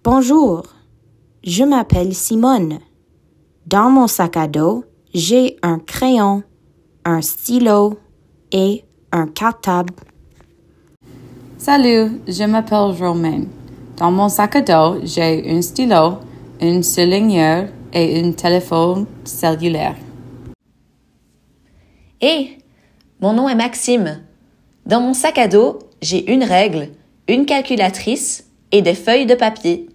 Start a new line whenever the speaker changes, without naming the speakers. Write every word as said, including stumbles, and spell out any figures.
Bonjour, je m'appelle Simone. Dans mon sac à dos, j'ai un crayon, un stylo et un cartable.
Salut, je m'appelle Romaine. Dans mon sac à dos, j'ai un stylo, une souligneur et un téléphone cellulaire.
Hé, mon nom est Maxime. Dans mon sac à dos, j'ai une règle, une calculatrice et des feuilles de papier.